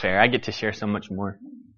fair. I get to share so much more.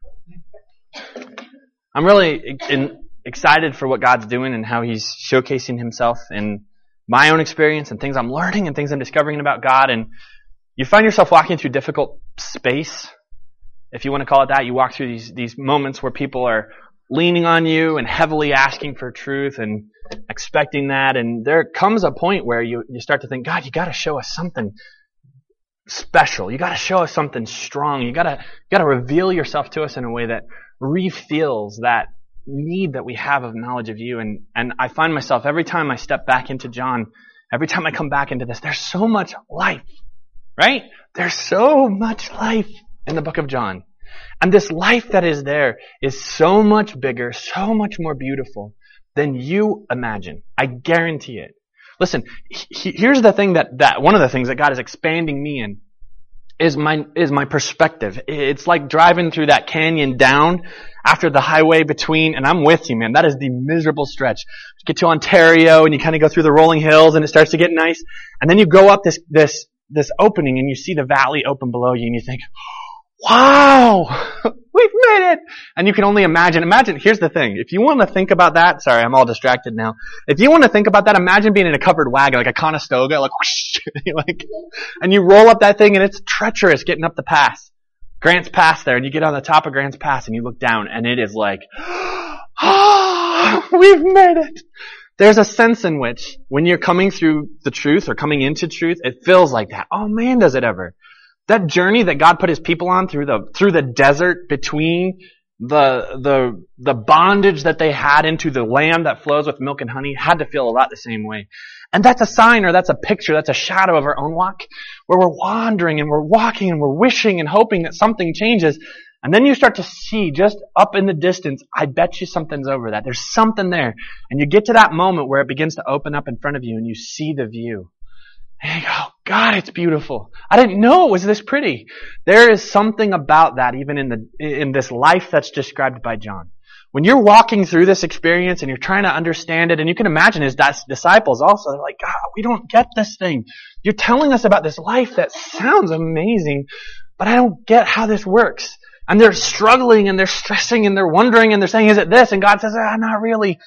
I'm really excited for what God's doing and how He's showcasing Himself in my own experience and things I'm learning and things I'm discovering about God. And you find yourself walking through difficult space, if you want to call it that. You walk through these moments where people are leaning on you and heavily asking for truth and expecting that. And there comes a point where you start to think, God, you got to show us something special. You got to show us something strong. You got to reveal yourself to us in a way that refills that need that we have of knowledge of you. And I find myself every time I step back into John, every time I come back into this, there's so much life, right? There's so much life in the book of John. And this life that is there is so much bigger, so much more beautiful than you imagine. I guarantee it. Listen, here's the thing that one of the things that God is expanding me in is my perspective. It's like driving through that canyon down after the highway between, and I'm with you, man. That is the miserable stretch. You get to Ontario and you kind of go through the rolling hills and it starts to get nice. And then you go up this opening and you see the valley open below you and you think, wow, we've made it. And you can only imagine, here's the thing. If you want to think about that, sorry, I'm all distracted now. If you want to think about that, imagine being in a covered wagon, like a Conestoga, like whoosh, and you roll up that thing and it's treacherous getting up the pass. Grants Pass there, and you get on the top of Grants Pass and you look down and it is like, we've made it. There's a sense in which when you're coming through the truth or coming into truth, it feels like that. Oh man, does it ever. That journey that God put His people on through the desert between the bondage that they had into the land that flows with milk and honey had to feel a lot the same way. And that's a sign, or that's a picture, that's a shadow of our own walk, where we're wandering and we're walking and we're wishing and hoping that something changes. And then you start to see just up in the distance, I bet you something's over that. There's something there. And you get to that moment where it begins to open up in front of you and you see the view. And you go, God, it's beautiful. I didn't know it was this pretty. There is something about that even in this life that's described by John. When you're walking through this experience and you're trying to understand it, and you can imagine his disciples also, they're like, God, we don't get this thing. You're telling us about this life that sounds amazing, but I don't get how this works. And they're struggling and they're stressing and they're wondering and they're saying, is it this? And God says, not really.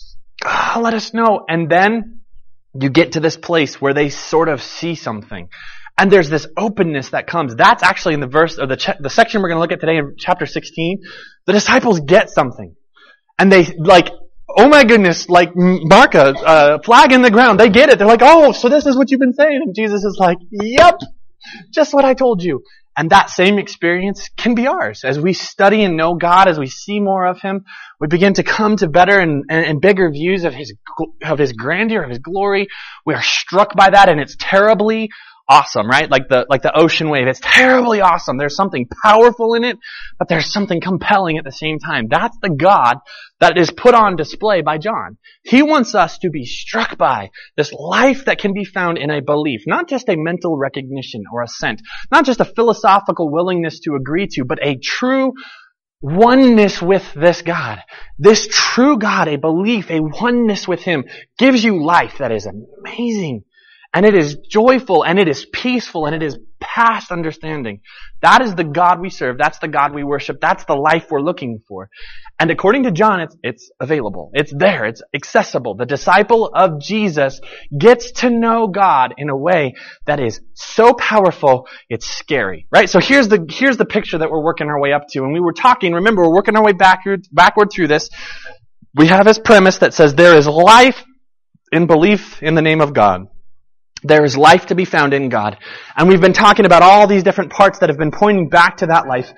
Let us know. And then you get to this place where they sort of see something. And there's this openness that comes. That's actually in the verse, or the section we're going to look at today in chapter 16. The disciples get something. And they, like, oh my goodness, like Marka, flag in the ground. They get it. They're like, oh, so this is what you've been saying. And Jesus is like, yep, just what I told you. And that same experience can be ours. As we study and know God, as we see more of Him, we begin to come to better and bigger views of His grandeur, of His glory. We are struck by that, and it's terribly awesome, right? Like the ocean wave. It's terribly awesome. There's something powerful in it, but there's something compelling at the same time. That's the God that is put on display by John. He wants us to be struck by this life that can be found in a belief, not just a mental recognition or assent, not just a philosophical willingness to agree to, but a true oneness with this God. This true God, a belief, a oneness with Him, gives you life that is amazing. And it is joyful, and it is peaceful, and it is past understanding. That is the God we serve. That's the God we worship. That's the life we're looking for. And according to John, it's available. It's there. It's accessible. The disciple of Jesus gets to know God in a way that is so powerful, it's scary. Right? So here's the picture that we're working our way up to. And we were talking, remember, we're working our way backward through this. We have this premise that says there is life in belief in the name of God. There is life to be found in God. And we've been talking about all these different parts that have been pointing back to that life.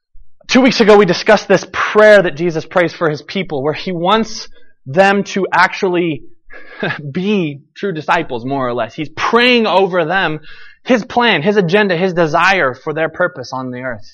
2 weeks ago, we discussed this prayer that Jesus prays for His people, where He wants them to actually be true disciples, more or less. He's praying over them His plan, His agenda, His desire for their purpose on the earth.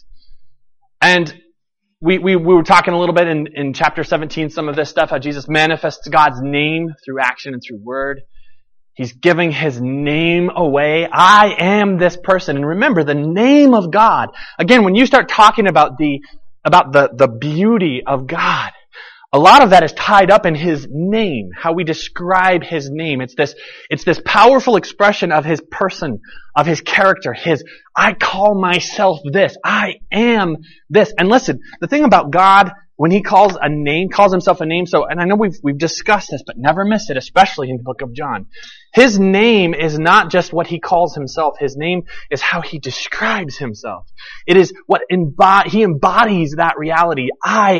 And we were talking a little bit in chapter 17, some of this stuff, how Jesus manifests God's name through action and through word. He's giving His name away. I am this person. And remember, the name of God. Again, when you start talking about the beauty of God, A lot of that is tied up in His name, how we describe His name. It's this powerful expression of His person, of His character, I call myself this, I am this. And listen, the thing about God, when He calls Himself a name, and I know we've discussed this, but never miss it, especially in the book of John. His name is not just what He calls Himself. His name is how He describes Himself. It is what He embodies that reality. I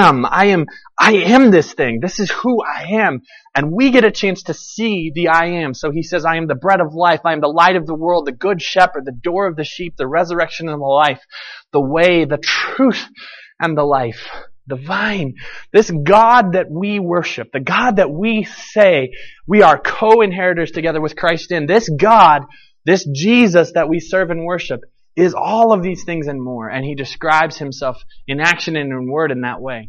am this thing. This is who I am. And we get a chance to see the I am. So He says, I am the bread of life. I am the light of the world, the good shepherd, the door of the sheep, the resurrection and the life, the way, the truth, and the life. The vine. This God that we worship, the God that we say we are co-inheritors together with Christ in, this God, this Jesus that we serve and worship, is all of these things and more. And He describes Himself in action and in word in that way.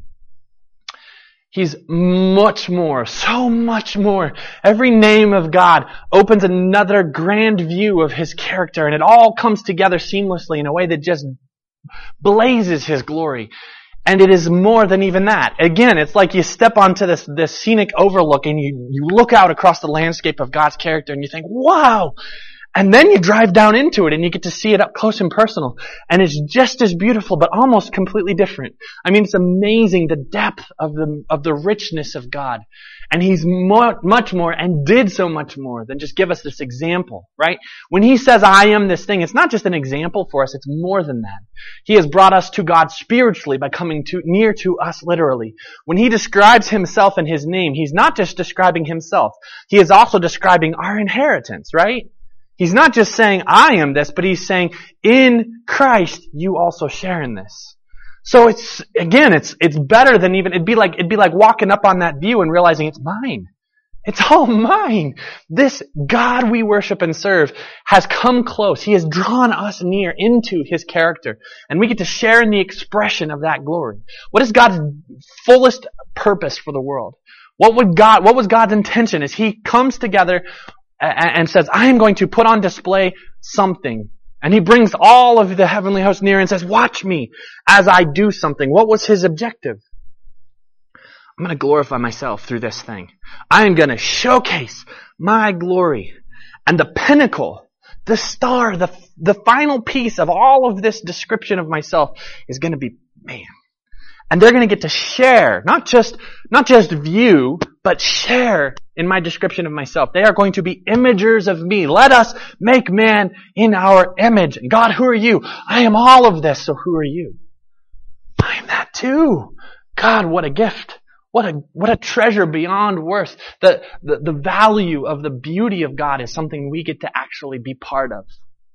He's much more, so much more. Every name of God opens another grand view of His character, and it all comes together seamlessly in a way that just blazes His glory. And it is more than even that. Again, it's like you step onto this scenic overlook and you look out across the landscape of God's character and you think, wow! And then you drive down into it and you get to see it up close and personal. And it's just as beautiful, but almost completely different. I mean, it's amazing the depth of the richness of God. And He's much more and did so much more than just give us this example, right? When He says, I am this thing, it's not just an example for us, it's more than that. He has brought us to God spiritually by coming near to us literally. When He describes Himself in His name, He's not just describing Himself. He is also describing our inheritance, right? He's not just saying, I am this, but He's saying, in Christ, you also share in this. So it's better than even, it'd be like walking up on that view and realizing it's mine. It's all mine. This God we worship and serve has come close. He has drawn us near into His character. And we get to share in the expression of that glory. What is God's fullest purpose for the world? What was God's intention as He comes together and says, I am going to put on display something. And He brings all of the heavenly host near and says, watch me as I do something. What was His objective? I'm going to glorify myself through this thing. I am going to showcase my glory. And the pinnacle, the star, the final piece of all of this description of myself is going to be man. And they're going to get to share, not just view, but share in my description of myself. They are going to be imagers of me. Let us make man in our image. And God, who are you? I am all of this, so who are you? I am that too. God, what a gift. What a treasure beyond worth. The value of the beauty of God is something we get to actually be part of.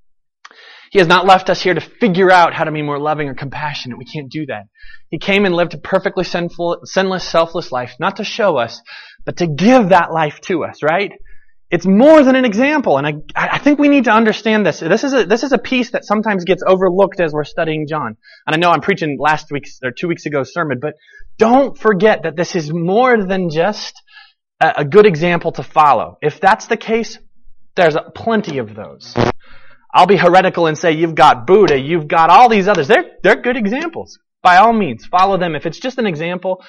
He has not left us here to figure out how to be more loving or compassionate. We can't do that. He came and lived a perfectly sinless, selfless life, not to show us, but to give that life to us, right? It's more than an example, and I think we need to understand this. This is a piece that sometimes gets overlooked as we're studying John. And I know I'm preaching 2 weeks ago's sermon, but don't forget that this is more than just a good example to follow. If that's the case, there's plenty of those. I'll be heretical and say you've got Buddha, you've got all these others. They're good examples. By all means, follow them. If it's just an example,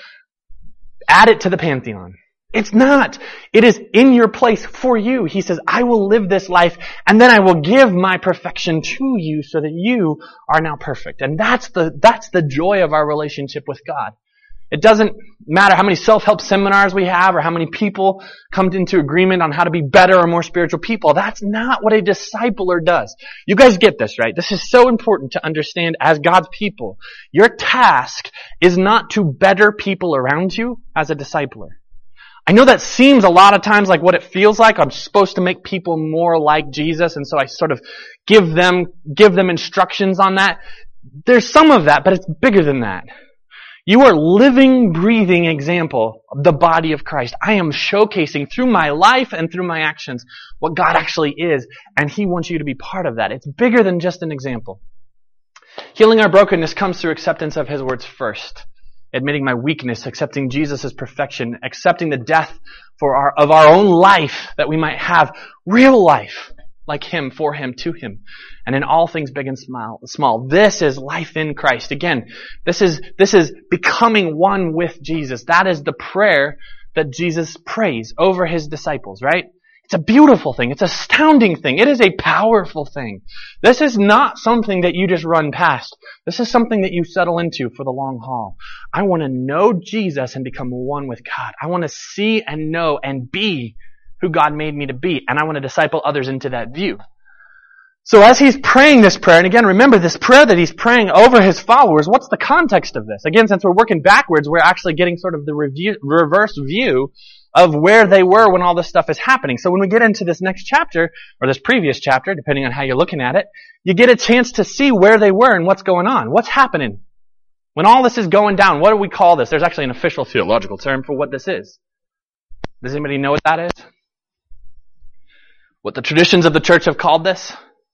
add it to the pantheon. It's not. It is in your place for you. He says, I will live this life and then I will give my perfection to you so that you are now perfect. And that's the joy of our relationship with God. It doesn't matter how many self-help seminars we have or how many people come into agreement on how to be better or more spiritual people. That's not what a discipler does. You guys get this, right? This is so important to understand as God's people. Your task is not to better people around you as a discipler. I know that seems a lot of times like what it feels like. I'm supposed to make people more like Jesus, and so I sort of give them instructions on that. There's some of that, but it's bigger than that. You are living, breathing example of the body of Christ. I am showcasing through my life and through my actions what God actually is, and He wants you to be part of that. It's bigger than just an example. Healing our brokenness comes through acceptance of His words first. Admitting my weakness, accepting Jesus' perfection, accepting the death of our own life that we might have real life. like Him, for Him, to Him, and in all things big and small. This is life in Christ. Again, this is becoming one with Jesus. That is the prayer that Jesus prays over His disciples, right? It's a beautiful thing. It's an astounding thing. It is a powerful thing. This is not something that you just run past. This is something that you settle into for the long haul. I want to know Jesus and become one with God. I want to see and know and be who God made me to be. And I want to disciple others into that view. So as he's praying this prayer, and again, remember this prayer that he's praying over his followers, what's the context of this? Again, since we're working backwards, we're actually getting sort of the reverse view of where they were when all this stuff is happening. So when we get into this next chapter, or this previous chapter, depending on how you're looking at it, you get a chance to see where they were and what's going on. What's happening? When all this is going down, what do we call this? There's actually an official theological term for what this is. Does anybody know what that is? What the traditions of the church have called this?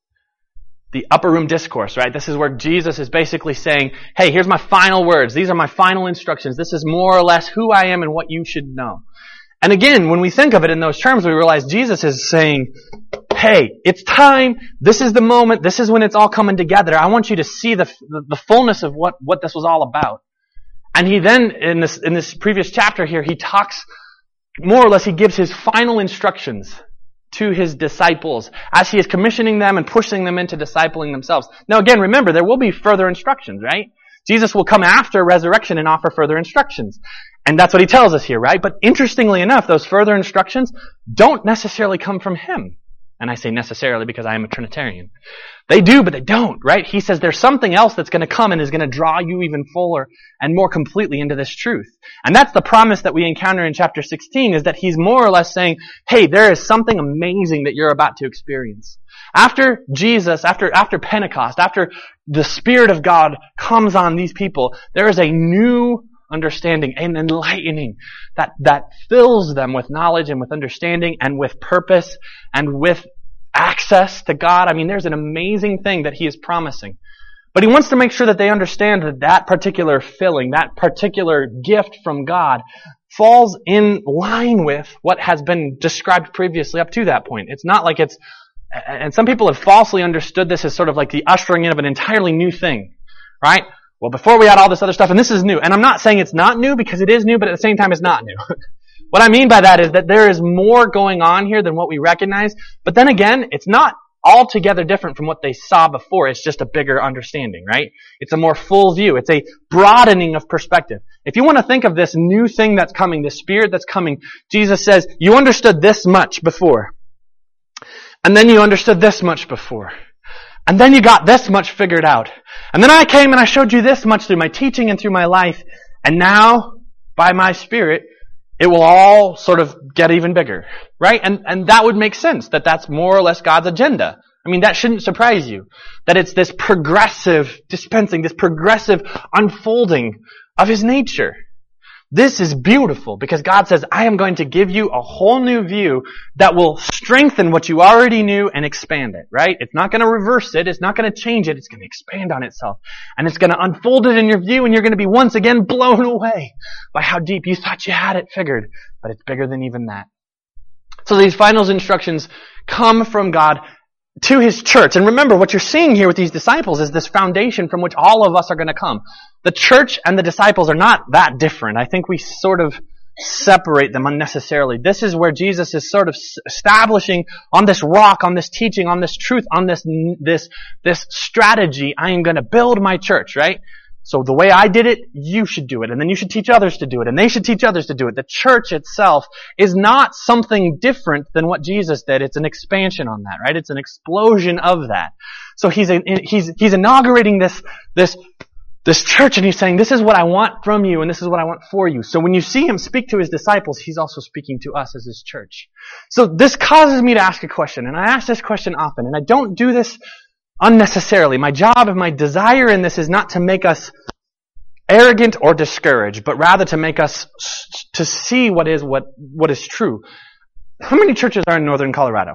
The upper room discourse, right? This is where Jesus is basically saying, hey, here's my final words. These are my final instructions. This is more or less who I am and what you should know. And again, when we think of it in those terms, we realize Jesus is saying, hey, it's time. This is the moment. This is when it's all coming together. I want you to see the fullness of what this was all about. And he then, in this previous chapter here, he talks, more or less, he gives his final instructions to his disciples as he is commissioning them and pushing them into discipling themselves. Now again, remember, there will be further instructions, right? Jesus will come after resurrection and offer further instructions. And that's what he tells us here, right? But interestingly enough, those further instructions don't necessarily come from him. And I say necessarily because I am a Trinitarian. They do, but they don't, right? He says there's something else that's going to come and is going to draw you even fuller and more completely into this truth. And that's the promise that we encounter in chapter 16, is that he's more or less saying, hey, there is something amazing that you're about to experience. After Jesus, after Pentecost, after the Spirit of God comes on these people, there is a new understanding and enlightening that fills them with knowledge and with understanding and with purpose and with access to God. I mean, there's an amazing thing that he is promising. But he wants to make sure that they understand that particular filling, that particular gift from God falls in line with what has been described previously up to that point. It's not like it's, and some people have falsely understood this as sort of like the ushering in of an entirely new thing, right? Well, before we had all this other stuff, and this is new. And I'm not saying it's not new, because it is new, but at the same time it's not new. What I mean by that is that there is more going on here than what we recognize. But then again, it's not altogether different from what they saw before. It's just a bigger understanding, right? It's a more full view. It's a broadening of perspective. If you want to think of this new thing that's coming, this Spirit that's coming, Jesus says, you understood this much before. And then you understood this much before. And then you got this much figured out. And then I came and I showed you this much through my teaching and through my life. And now, by my Spirit, it will all sort of get even bigger. Right? And that would make sense, that that's more or less God's agenda. I mean, that shouldn't surprise you. That it's this progressive dispensing, this progressive unfolding of His nature. This is beautiful because God says, I am going to give you a whole new view that will strengthen what you already knew and expand it, right? It's not going to reverse it. It's not going to change it. It's going to expand on itself. And it's going to unfold it in your view, and you're going to be once again blown away by how deep you thought you had it figured. But it's bigger than even that. So these final instructions come from God to His church. And remember, what you're seeing here with these disciples is this foundation from which all of us are going to come. The church and the disciples are not that different. I think we sort of separate them unnecessarily. This is where Jesus is sort of establishing on this rock, on this teaching, on this truth, on this strategy. I am going to build my church, right? So the way I did it, you should do it. And then you should teach others to do it. And they should teach others to do it. The church itself is not something different than what Jesus did. It's an expansion on that, right? It's an explosion of that. So he's inaugurating this church, and he's saying, this is what I want from you, and this is what I want for you. So when you see him speak to his disciples, he's also speaking to us as his church. So this causes me to ask a question, and I ask this question often, and I don't do this unnecessarily. My job and my desire in this is not to make us arrogant or discouraged, but rather to make us to see what is true. How many churches are in northern Colorado?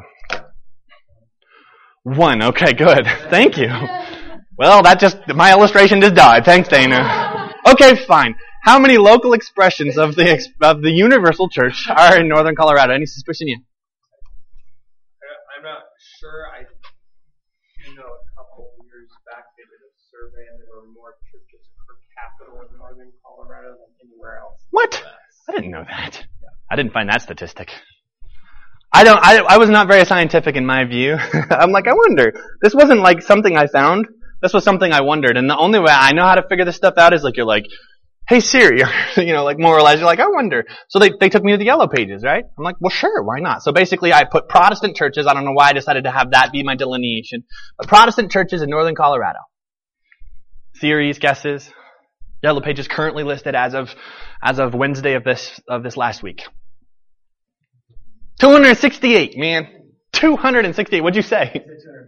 One. Okay, good. Thank you. Well, my illustration just died. Thanks, Dana. Okay, fine. How many local expressions of the Universal Church are in northern Colorado? Any suspicion yet? I'm not sure. I do know a couple of years back they did a survey and there were more churches per capita in northern Colorado than anywhere else. What? I didn't know that. I didn't find that statistic. I was not very scientific in my view. I'm like, I wonder. This wasn't like something I found. This was something I wondered. And the only way I know how to figure this stuff out is like you're like, hey Siri, or, like more or less, you're like, I wonder. So they took me to the Yellow Pages, right? I'm like, well sure, why not? So basically I put Protestant churches, I don't know why I decided to have that be my delineation, but Protestant churches in northern Colorado. Theories, guesses. Yellow Pages currently listed as of Wednesday of this last week. 268, man. 268. What'd you say?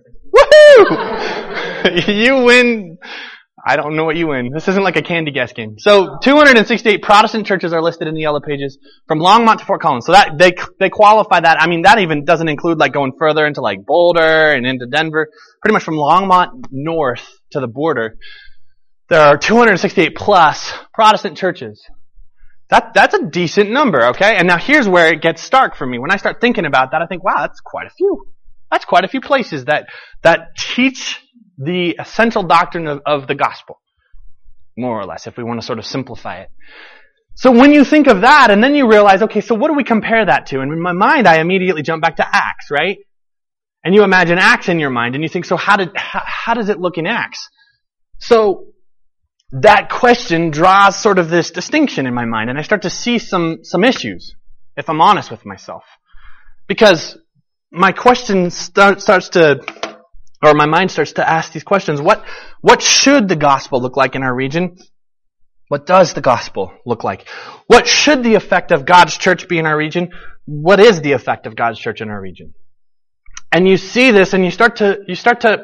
Woohoo! You win. I don't know what you win. This isn't like a candy guess game. So 268 Protestant churches are listed in the Yellow Pages from Longmont to Fort Collins. So that they qualify that. I mean, that even doesn't include like going further into like Boulder and into Denver. Pretty much from Longmont north to the border, there are 268 plus Protestant churches. That's a decent number, okay? And now here's where it gets stark for me. When I start thinking about that, I think, wow, that's quite a few. That's quite a few places that teach the essential doctrine of the gospel. More or less, if we want to sort of simplify it. So when you think of that, and then you realize, okay, so what do we compare that to? And in my mind, I immediately jump back to Acts, right? And you imagine Acts in your mind, and you think, so how does it look in Acts? So that question draws sort of this distinction in my mind, and I start to see some issues, if I'm honest with myself. Because my question my mind starts to ask these questions. What should the gospel look like in our region? What does the gospel look like? What should the effect of God's church be in our region? What is the effect of God's church in our region? And you see this and you start to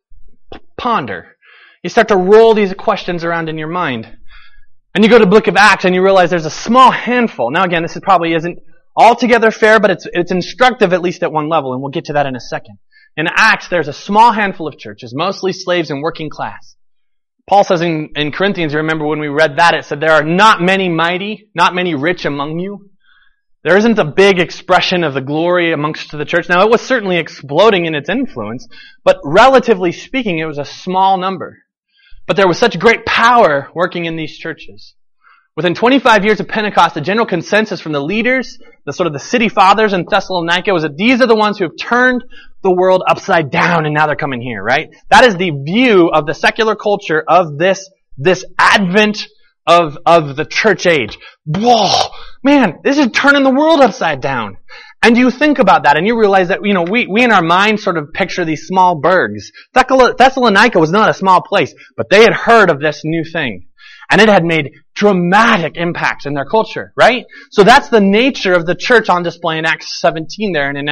ponder. You start to roll these questions around in your mind. And you go to the book of Acts and you realize there's a small handful. Now again, this probably isn't altogether fair, but it's instructive at least at one level, and we'll get to that in a second. In Acts, there's a small handful of churches, mostly slaves and working class. Paul says in Corinthians, you remember when we read that, it said there are not many mighty, not many rich among you. There isn't a big expression of the glory amongst the church. Now, it was certainly exploding in its influence, but relatively speaking, it was a small number. But there was such great power working in these churches. Within 25 years of Pentecost, the general consensus from the leaders, the city fathers in Thessalonica, was that these are the ones who have turned the world upside down and now they're coming here, right? That is the view of the secular culture of this advent of the church age. Whoa! Man, this is turning the world upside down. And you think about that and you realize that, we in our mind sort of picture these small burgs. Thessalonica was not a small place, but they had heard of this new thing. And it had made dramatic impacts in their culture, right? So that's the nature of the church on display in Acts 17 there and in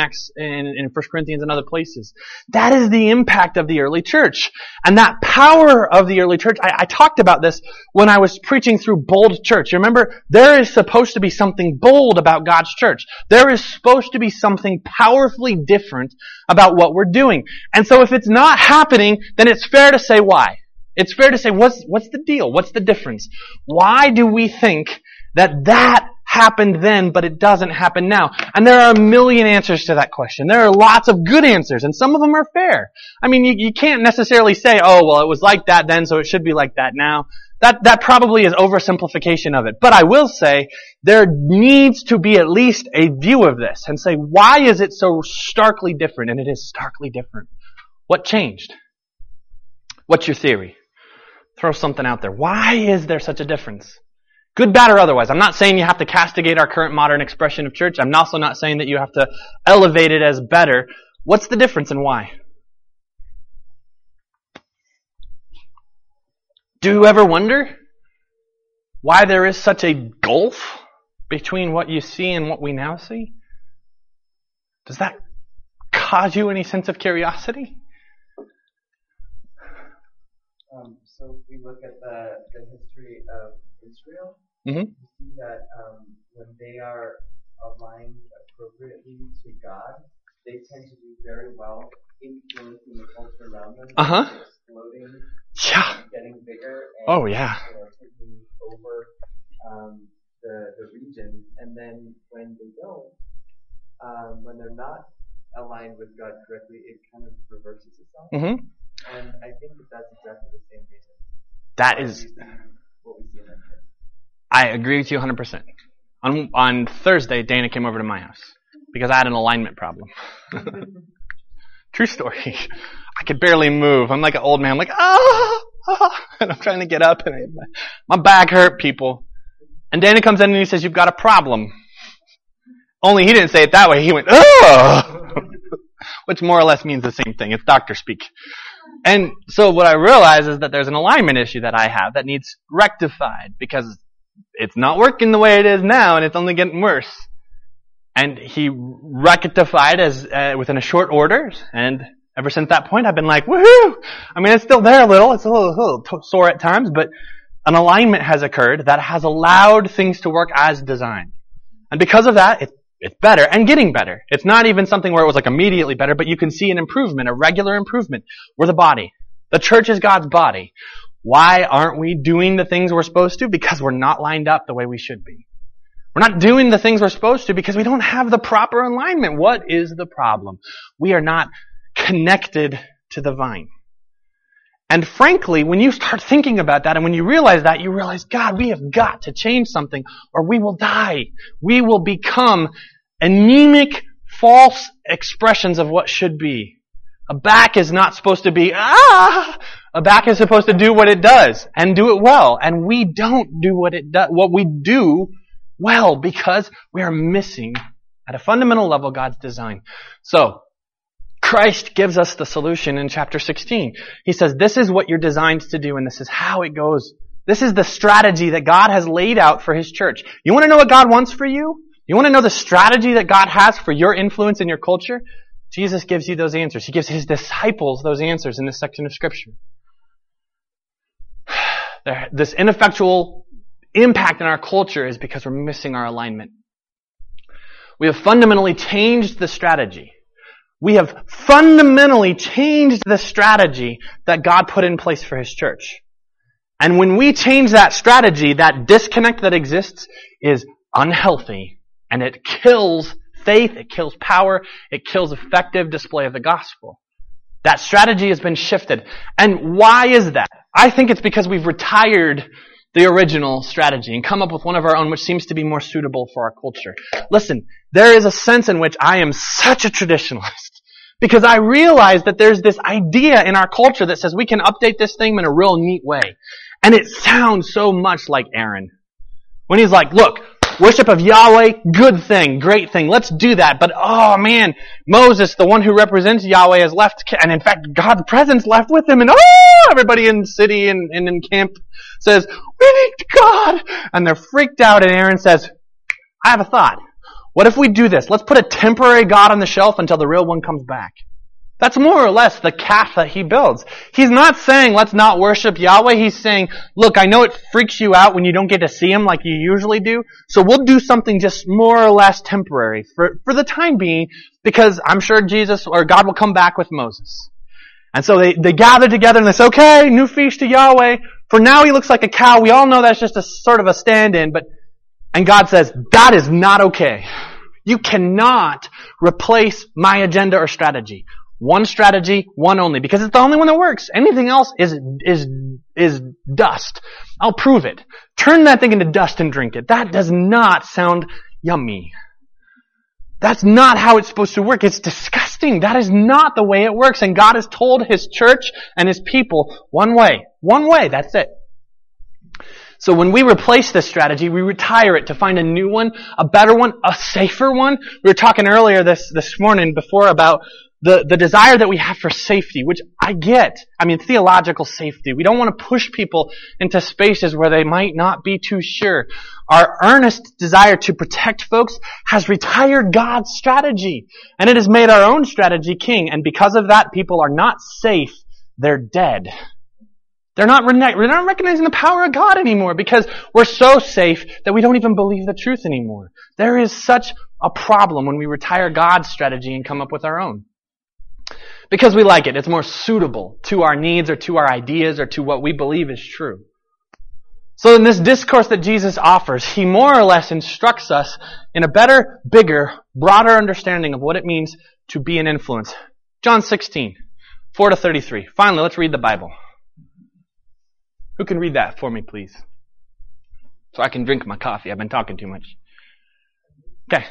1 Corinthians and other places. That is the impact of the early church. And that power of the early church, I talked about this when I was preaching through Bold Church. You remember, there is supposed to be something bold about God's church. There is supposed to be something powerfully different about what we're doing. And so if it's not happening, then it's fair to say why. It's fair to say, what's the deal? What's the difference? Why do we think that happened then, but it doesn't happen now? And there are a million answers to that question. There are lots of good answers, and some of them are fair. I mean, you can't necessarily say, oh, well, it was like that then, so it should be like that now. That probably is oversimplification of it. But I will say, there needs to be at least a view of this, and say, why is it so starkly different? And it is starkly different. What changed? What's your theory? Throw something out there. Why is there such a difference? Good, bad, or otherwise. I'm not saying you have to castigate our current modern expression of church. I'm also not saying that you have to elevate it as better. What's the difference and why? Do you ever wonder why there is such a gulf between what you see and what we now see? Does that cause you any sense of curiosity? So if we look at the history of Israel, Mm-hmm. we see that when they are aligned appropriately to God, they tend to do very well influencing the culture around them, exploding, getting bigger, and taking over the region. And then when they don't, when they're not aligned with God correctly, it kind of reverses itself. Mm-hmm. And I think that that's exactly the same reason. That is, What we see in that case. I agree with you 100%. On Thursday, Dana came over to my house because I had an alignment problem. True story. I could barely move. I'm like an old man. I'm like, and I'm trying to get up, and my back hurt, people. And Dana comes in and he says, "You've got a problem." Only he didn't say it that way. He went, which more or less means the same thing. It's doctor speak. And so what I realize is that there's an alignment issue that I have that needs rectified because it's not working the way it is now, and it's only getting worse. And he rectified within a short order, and ever since that point, I've been like, woohoo! I mean, it's still there a little. It's a little sore at times, but an alignment has occurred that has allowed things to work as designed. And because of that, it's better and getting better. It's not even something where it was like immediately better, but you can see an improvement, a regular improvement. We're the body. The church is God's body. Why aren't we doing the things we're supposed to? Because we're not lined up the way we should be. We're not doing the things we're supposed to because we don't have the proper alignment. What is the problem? We are not connected to the vine. And frankly, when you start thinking about that and when you realize that, you realize, God, we have got to change something or we will die. We will become anemic, false expressions of what should be. A back is not supposed to be, A back is supposed to do what it does and do it well. And we don't do what we do well because we are missing at a fundamental level God's design. So, Christ gives us the solution in chapter 16. He says, this is what you're designed to do and this is how it goes. This is the strategy that God has laid out for His church. You want to know what God wants for you? You want to know the strategy that God has for your influence in your culture? Jesus gives you those answers. He gives His disciples those answers in this section of Scripture. This ineffectual impact in our culture is because we're missing our alignment. We have fundamentally changed the strategy. We have fundamentally changed the strategy that God put in place for His church. And when we change that strategy, that disconnect that exists is unhealthy. And it kills faith, it kills power, it kills effective display of the gospel. That strategy has been shifted. And why is that? I think it's because we've retired the original strategy and come up with one of our own which seems to be more suitable for our culture. Listen, there is a sense in which I am such a traditionalist because I realize that there's this idea in our culture that says we can update this thing in a real neat way. And it sounds so much like Aaron. When he's like, look, worship of Yahweh, good thing, great thing, let's do that. But oh man, Moses, the one who represents Yahweh, has left, and in fact God's presence left with him, and everybody in the city and in camp says, we need God! And they're freaked out, and Aaron says, I have a thought. What if we do this? Let's put a temporary God on the shelf until the real one comes back. That's more or less the calf that he builds. He's not saying let's not worship Yahweh. He's saying, look, I know it freaks you out when you don't get to see Him like you usually do, so we'll do something just more or less temporary for the time being, because I'm sure Jesus or God will come back with Moses. And so they gather together and they say, okay, new feast to Yahweh. For now he looks like a cow. We all know that's just a sort of a stand-in, and God says, that is not okay. You cannot replace my agenda or strategy. One strategy, one only, because it's the only one that works. Anything else is dust. I'll prove it. Turn that thing into dust and drink it. That does not sound yummy. That's not how it's supposed to work. It's disgusting. That is not the way it works. And God has told His church and His people one way. One way, that's it. So when we replace this strategy, we retire it to find a new one, a better one, a safer one. We were talking earlier this morning before about the desire that we have for safety, which I get. I mean, theological safety. We don't want to push people into spaces where they might not be too sure. Our earnest desire to protect folks has retired God's strategy, and it has made our own strategy king. And because of that, people are not safe. They're dead. We're not recognizing the power of God anymore because we're so safe that we don't even believe the truth anymore. There is such a problem when we retire God's strategy and come up with our own. Because we like it. It's more suitable to our needs or to our ideas or to what we believe is true. So in this discourse that Jesus offers, He more or less instructs us in a better, bigger, broader understanding of what it means to be an influence. John 16, 4-33. Finally, let's read the Bible. Who can read that for me, please? So I can drink my coffee. I've been talking too much. Okay.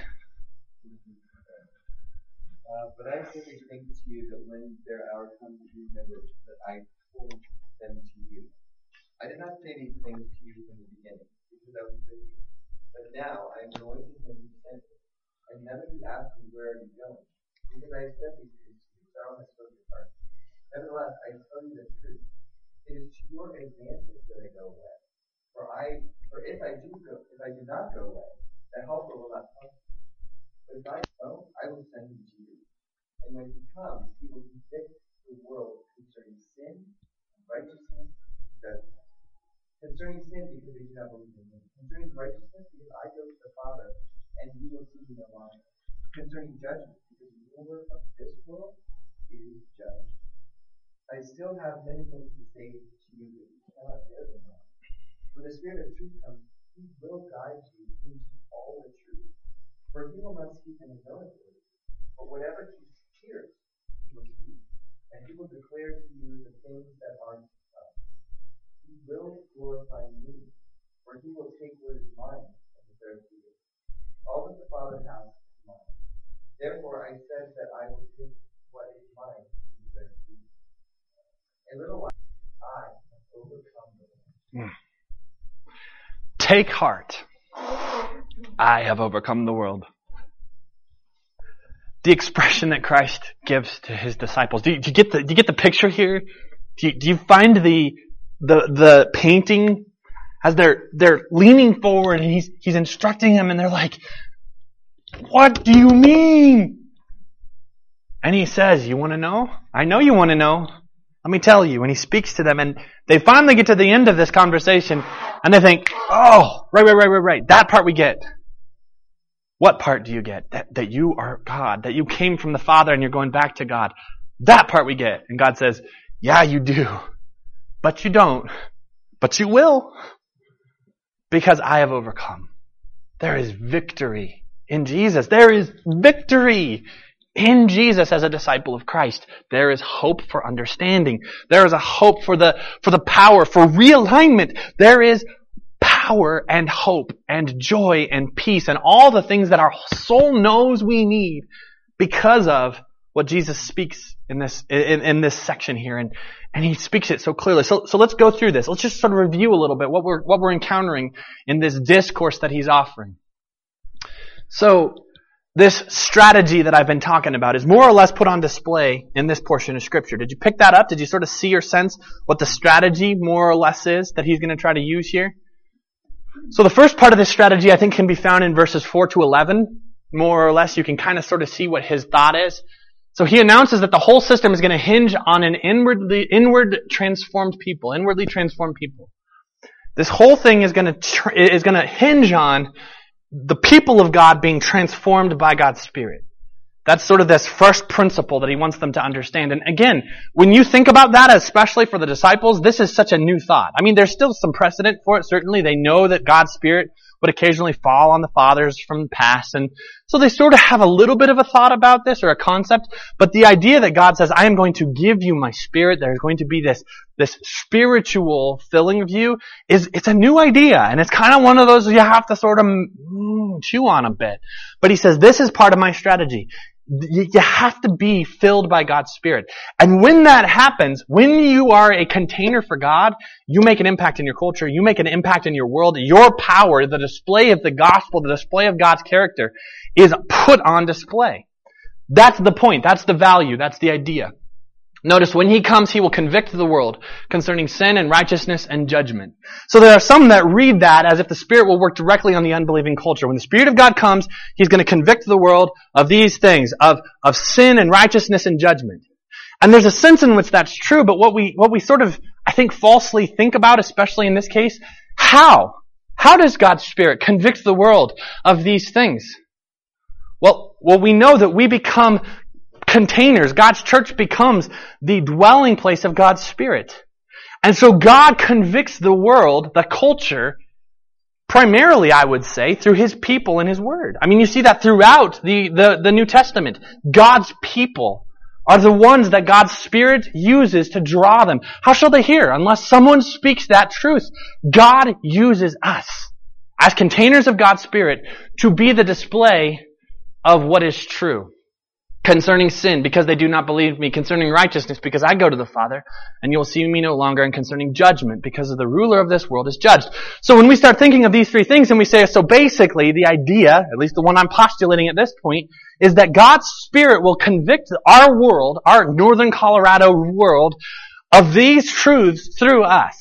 But I say these things to you that when their hour comes, you remember that I told them to you. I did not say these things to you from the beginning, because I was with you. But now I am going to him who sent me, and none of you ask me where are you going, because I have said these things to you, so I will not spoke your heart. Nevertheless, I tell you the truth. It is to your advantage that I go away. For if I do not go away, the Helper will not come to you. But if I go, I will send him to you. And when he comes, he will convict the world concerning sin, righteousness, and judgment. Concerning sin, because they do not believe in me. Concerning righteousness, because I go to the Father, and you will see me no longer. Concerning judgment, because the ruler of this world is judged. I still have many things to say to you, but you cannot bear them now. When the Spirit of truth comes, he will guide you into all the truth. For he will not speak in his own authority, but whatever he hears, he will speak, and he will declare to you the things that are to come. He will glorify me, for he will take what is mine and declare it to you. All that the Father has is mine. Therefore I said that I will take what is mine and declare it to you. A little while, I have overcome the world. Take heart. I have overcome the world. The expression that Christ gives to his disciples. Do you get the picture here? Do you find the painting as they're leaning forward and he's instructing them and they're like, what do you mean? And he says, you want to know? I know you want to know. Let me tell you. And he speaks to them and they finally get to the end of this conversation and they think, oh, right. That part we get. What part do you get? That you are God, that you came from the Father and you're going back to God. That part we get. And God says, yeah, you do. But you don't. But you will. Because I have overcome. There is victory in Jesus. There is victory in Jesus as a disciple of Christ. There is hope for understanding. There is a hope for the power, for realignment. There is power and hope and joy and peace and all the things that our soul knows we need because of what Jesus speaks in this section here. And he speaks it so clearly. So let's go through this. Let's just sort of review a little bit what we're encountering in this discourse that he's offering. So this strategy that I've been talking about is more or less put on display in this portion of Scripture. Did you pick that up? Did you sort of see or sense what the strategy more or less is that he's going to try to use here? So the first part of this strategy I think can be found in verses 4-11. More or less you can kind of sort of see what his thought is. So he announces that the whole system is going to hinge on an inwardly transformed people. This whole thing is going to hinge on the people of God being transformed by God's Spirit. That's sort of this first principle that he wants them to understand. And again, when you think about that, especially for the disciples, this is such a new thought. I mean, there's still some precedent for it. Certainly, they know that God's Spirit would occasionally fall on the fathers from the past. And so they sort of have a little bit of a thought about this or a concept. But the idea that God says, I am going to give you my Spirit, there's going to be this spiritual filling of you, it's a new idea. And it's kind of one of those you have to sort of chew on a bit. But he says, this is part of my strategy. You have to be filled by God's Spirit. And when that happens, when you are a container for God, you make an impact in your culture, you make an impact in your world. Your power, the display of the gospel, the display of God's character is put on display. That's the point. That's the value. That's the idea. Notice when he comes, he will convict the world concerning sin and righteousness and judgment. So there are some that read that as if the Spirit will work directly on the unbelieving culture. When the Spirit of God comes, he's going to convict the world of these things, of sin and righteousness and judgment. And there's a sense in which that's true, but what we sort of, I think, falsely think about, especially in this case, how? How does God's Spirit convict the world of these things? Well, we know that we become containers. God's church becomes the dwelling place of God's Spirit. And so God convicts the world, the culture, Primarily, I would say, through His people and His Word. I mean, you see that throughout the New Testament. God's people are the ones that God's Spirit uses to draw them. How shall they hear unless someone speaks that truth? God uses us as containers of God's Spirit to be the display of what is true. Concerning sin, because they do not believe me. Concerning righteousness, because I go to the Father, and you will see me no longer. And concerning judgment, because of the ruler of this world is judged. So when we start thinking of these three things, and we say, so basically the idea, at least the one I'm postulating at this point, is that God's Spirit will convict our world, our northern Colorado world, of these truths through us.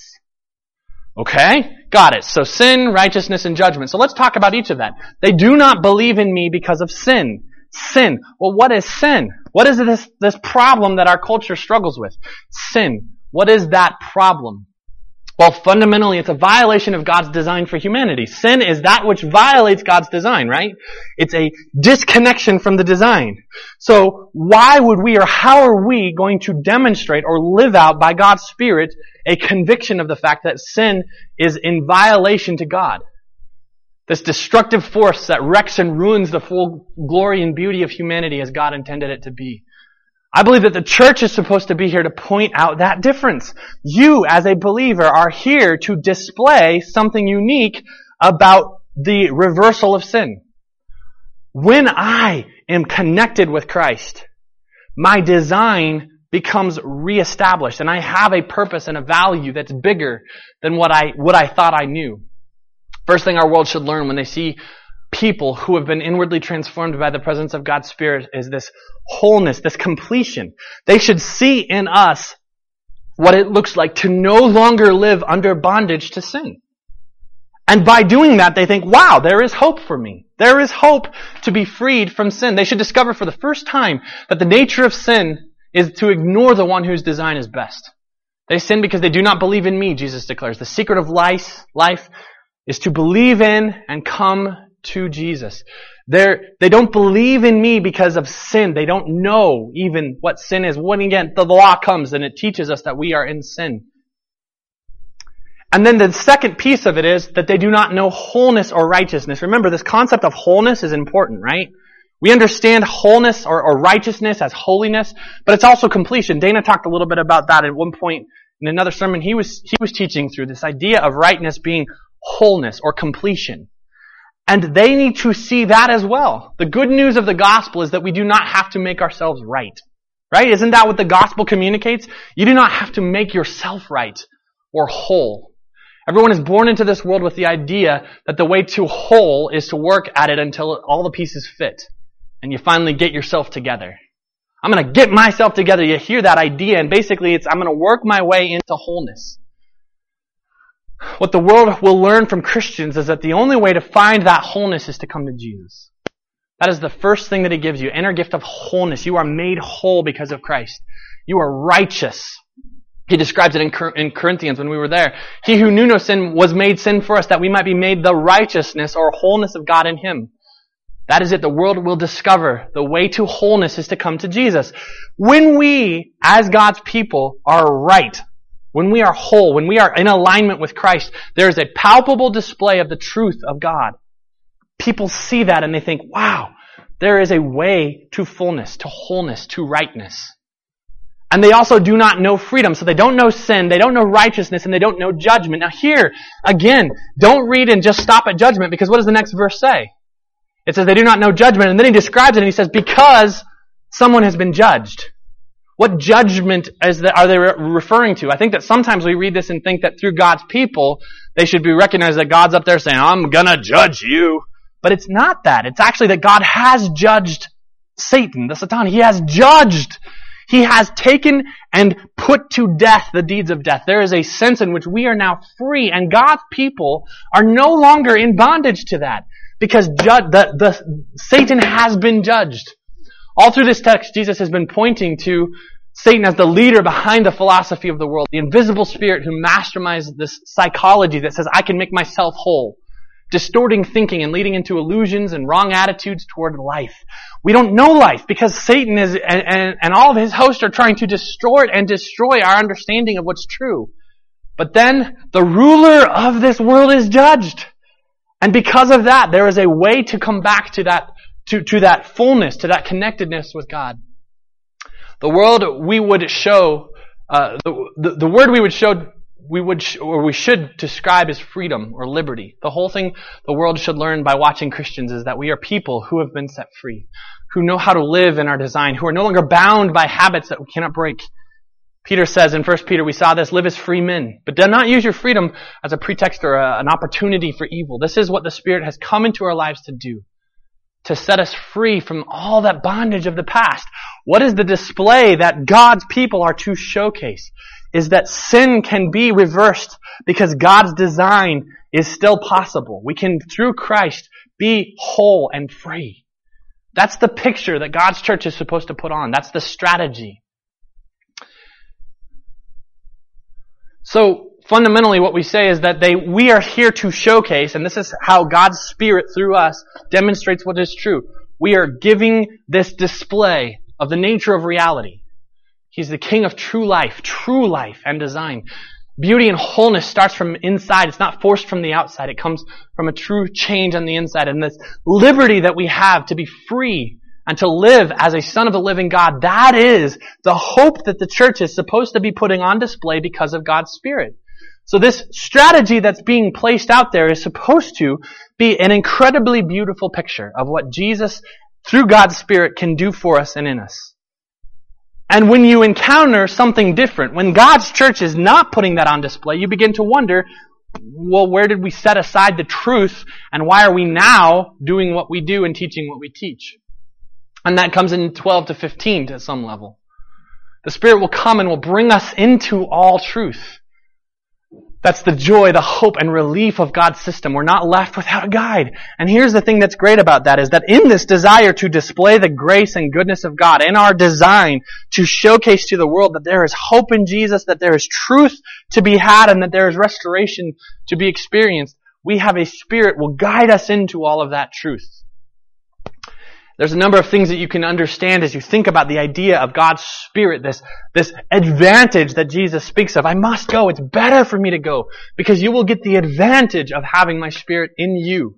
Okay? Got it. So sin, righteousness, and judgment. So let's talk about each of that. They do not believe in me because of sin. Sin. Well, what is sin? What is this problem that our culture struggles with? Sin. What is that problem? Well, fundamentally, it's a violation of God's design for humanity. Sin is that which violates God's design, right? It's a disconnection from the design. So why would we, or how are we going to demonstrate or live out by God's Spirit a conviction of the fact that sin is in violation to God? This destructive force that wrecks and ruins the full glory and beauty of humanity as God intended it to be. I believe that the church is supposed to be here to point out that difference. You, as a believer, are here to display something unique about the reversal of sin. When I am connected with Christ, my design becomes reestablished, and I have a purpose and a value that's bigger than what I thought I knew. First thing our world should learn when they see people who have been inwardly transformed by the presence of God's Spirit is this wholeness, this completion. They should see in us what it looks like to no longer live under bondage to sin. And by doing that, they think, wow, there is hope for me. There is hope to be freed from sin. They should discover for the first time that the nature of sin is to ignore the one whose design is best. They sin because they do not believe in me, Jesus declares. The secret of life is to believe in and come to Jesus. They don't believe in me because of sin. They don't know even what sin is. When again, the law comes and it teaches us that we are in sin. And then the second piece of it is that they do not know wholeness or righteousness. Remember, this concept of wholeness is important, right? We understand wholeness or righteousness as holiness, but it's also completion. Dana talked a little bit about that at one point in another sermon he was teaching through, this idea of rightness being wholeness or completion. And they need to see that as well. The good news of the gospel is that we do not have to make ourselves right. Right? Isn't that what the gospel communicates? You do not have to make yourself right or whole. Everyone is born into this world with the idea that the way to whole is to work at it until all the pieces fit. And you finally get yourself together. I'm going to get myself together. You hear that idea, and basically it's I'm going to work my way into wholeness. What the world will learn from Christians is that the only way to find that wholeness is to come to Jesus. That is the first thing that He gives you. Inner gift of wholeness. You are made whole because of Christ. You are righteous. He describes it in Corinthians when we were there. He who knew no sin was made sin for us that we might be made the righteousness or wholeness of God in Him. That is it. The world will discover the way to wholeness is to come to Jesus. When we, as God's people, are right, when we are whole, when we are in alignment with Christ, there is a palpable display of the truth of God. People see that and they think, wow, there is a way to fullness, to wholeness, to rightness. And they also do not know freedom. So they don't know sin, they don't know righteousness, and they don't know judgment. Now here, again, don't read and just stop at judgment, because what does the next verse say? It says they do not know judgment, and then he describes it and he says, because someone has been judged. What judgment are they referring to? I think that sometimes we read this and think that through God's people, they should be recognized that God's up there saying, I'm gonna judge you. But it's not that. It's actually that God has judged Satan, the Satan. He has judged. He has taken and put to death the deeds of death. There is a sense in which we are now free, and God's people are no longer in bondage to that, because Satan has been judged. All through this text, Jesus has been pointing to Satan as the leader behind the philosophy of the world, the invisible spirit who masterminds this psychology that says, I can make myself whole, distorting thinking and leading into illusions and wrong attitudes toward life. We don't know life because Satan is, and all of his hosts are trying to distort and destroy our understanding of what's true. But then the ruler of this world is judged. And because of that, there is a way to come back to that, to that fullness, to that connectedness with God. The world we would show, the word we should describe as freedom or liberty. The whole thing the world should learn by watching Christians is that we are people who have been set free, who know how to live in our design, who are no longer bound by habits that we cannot break. Peter says in 1 Peter, we saw this, live as free men, but do not use your freedom as a pretext or an opportunity for evil. This is what the Spirit has come into our lives to do, to set us free from all that bondage of the past. What is the display that God's people are to showcase? Is that sin can be reversed because God's design is still possible. We can, through Christ, be whole and free. That's the picture that God's church is supposed to put on. That's the strategy. So, fundamentally what we say is that we are here to showcase, and this is how God's Spirit through us demonstrates what is true. We are giving this display of the nature of reality. He's the King of true life and design. Beauty and wholeness starts from inside. It's not forced from the outside. It comes from a true change on the inside. And this liberty that we have to be free and to live as a son of the living God, that is the hope that the church is supposed to be putting on display because of God's Spirit. So this strategy that's being placed out there is supposed to be an incredibly beautiful picture of what Jesus, through God's Spirit, can do for us and in us. And when you encounter something different, when God's church is not putting that on display, you begin to wonder, well, where did we set aside the truth, and why are we now doing what we do and teaching what we teach? And that comes in 12 to 15 to some level. The Spirit will come and will bring us into all truth. That's the joy, the hope, and relief of God's system. We're not left without a guide. And here's the thing that's great about that, is that in this desire to display the grace and goodness of God, in our design to showcase to the world that there is hope in Jesus, that there is truth to be had, and that there is restoration to be experienced, we have a Spirit will guide us into all of that truth. There's a number of things that you can understand as you think about the idea of God's Spirit, this advantage that Jesus speaks of. I must go. It's better for me to go because you will get the advantage of having my Spirit in you.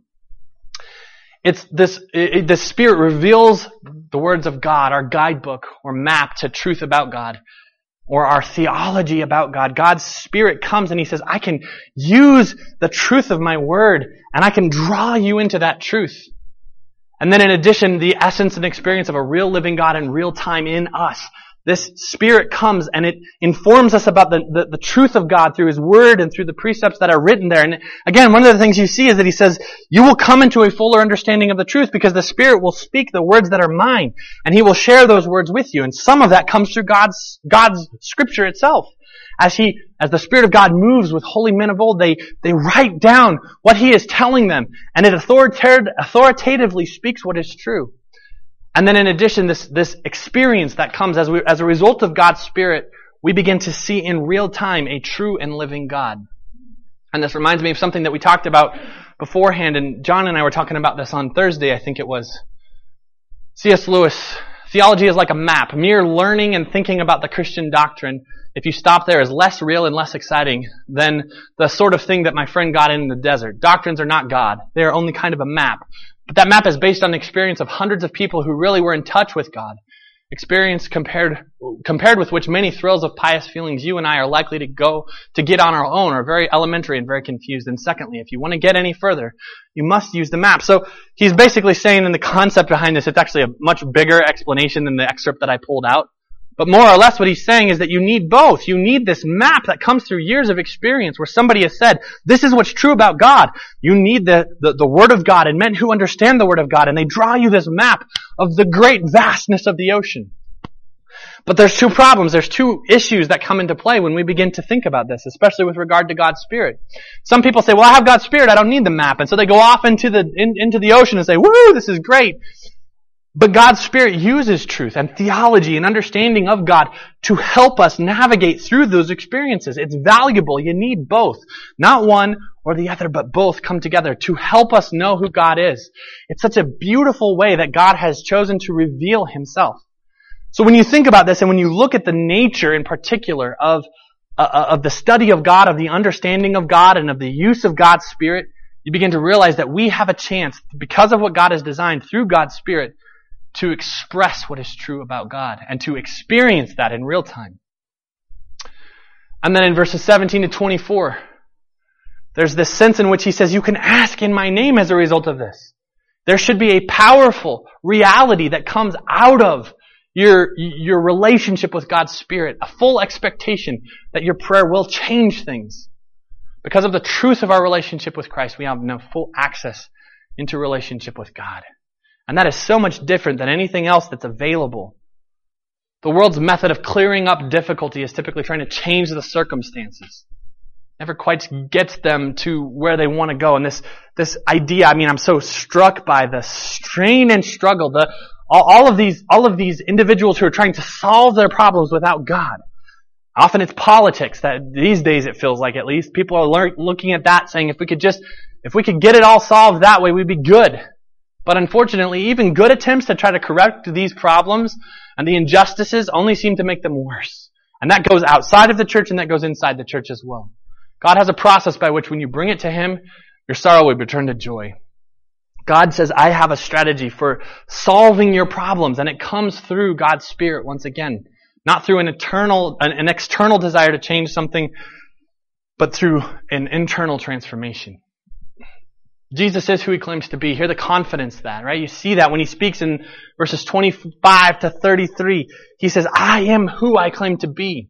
The Spirit reveals the words of God, our guidebook or map to truth about God, or our theology about God. God's Spirit comes and He says, I can use the truth of my word and I can draw you into that truth. And then in addition, the essence and experience of a real living God in real time in us. This Spirit comes and it informs us about the truth of God through His Word and through the precepts that are written there. And again, one of the things you see is that He says, you will come into a fuller understanding of the truth because the Spirit will speak the words that are mine and He will share those words with you. And some of that comes through God's Scripture itself. As the Spirit of God moves with holy men of old, they write down what He is telling them, and it authoritatively speaks what is true. And then in addition, this experience that comes as a result of God's Spirit, we begin to see in real time a true and living God. And this reminds me of something that we talked about beforehand, and John and I were talking about this on Thursday, I think it was. C.S. Lewis, theology is like a map. Mere learning and thinking about the Christian doctrine, if you stop there, is less real and less exciting than the sort of thing that my friend got in the desert. Doctrines are not God. They are only kind of a map. But that map is based on the experience of hundreds of people who really were in touch with God. Experience compared with which many thrills of pious feelings you and I are likely to get on our own are very elementary and very confused. And secondly, if you want to get any further, you must use the map. So he's basically saying in the concept behind this, it's actually a much bigger explanation than the excerpt that I pulled out. But more or less what he's saying is that you need both. You need this map that comes through years of experience where somebody has said, this is what's true about God. You need the Word of God and men who understand the Word of God, and they draw you this map of the great vastness of the ocean. But there's two problems. There's two issues that come into play when we begin to think about this, especially with regard to God's Spirit. Some people say, well, I have God's Spirit, I don't need the map. And so they go off into the ocean and say, woo, this is great. But God's Spirit uses truth and theology and understanding of God to help us navigate through those experiences. It's valuable. You need both. Not one or the other, but both come together to help us know who God is. It's such a beautiful way that God has chosen to reveal Himself. So when you think about this and when you look at the nature in particular of the study of God, of the understanding of God, and of the use of God's Spirit, you begin to realize that we have a chance, because of what God has designed through God's Spirit, to express what is true about God and to experience that in real time. And then in verses 17 to 24, there's this sense in which he says, you can ask in my name as a result of this. There should be a powerful reality that comes out of your relationship with God's Spirit, a full expectation that your prayer will change things. Because of the truth of our relationship with Christ, we have no full access into relationship with God. And that is so much different than anything else that's available. The world's method of clearing up difficulty is typically trying to change the circumstances. Never quite gets them to where they want to go. And this idea, I'm so struck by the strain and struggle, all of these individuals who are trying to solve their problems without God. Often it's politics that these days it feels like, at least people are looking at that saying, if we could get it all solved that way, we'd be good. But unfortunately, even good attempts to try to correct these problems and the injustices only seem to make them worse. And that goes outside of the church and that goes inside the church as well. God has a process by which when you bring it to Him, your sorrow will be turned to joy. God says, I have a strategy for solving your problems, and it comes through God's Spirit once again. Not through an external desire to change something, but through an internal transformation. Jesus is who He claims to be. Hear the confidence that, right? You see that when He speaks in verses 25 to 33. He says, I am who I claim to be.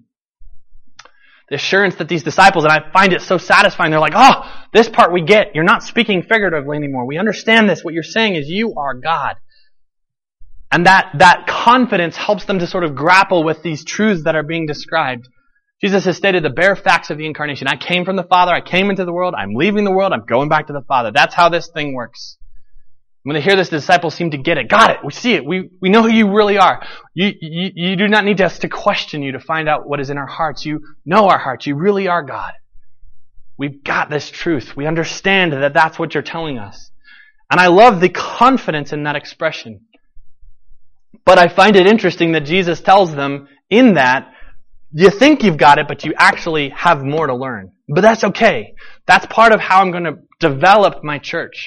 The assurance that these disciples, and I find it so satisfying, they're like, oh, this part we get. You're not speaking figuratively anymore. We understand this. What you're saying is you are God. And that confidence helps them to sort of grapple with these truths that are being described. Jesus has stated the bare facts of the incarnation. I came from the Father. I came into the world. I'm leaving the world. I'm going back to the Father. That's how this thing works. When they hear this, the disciples seem to get it. Got it. We see it. We know who you really are. You do not need us to question you to find out what is in our hearts. You know our hearts. You really are God. We've got this truth. We understand that that's what you're telling us. And I love the confidence in that expression. But I find it interesting that Jesus tells them in that, you think you've got it, but you actually have more to learn. But that's okay. That's part of how I'm going to develop my church.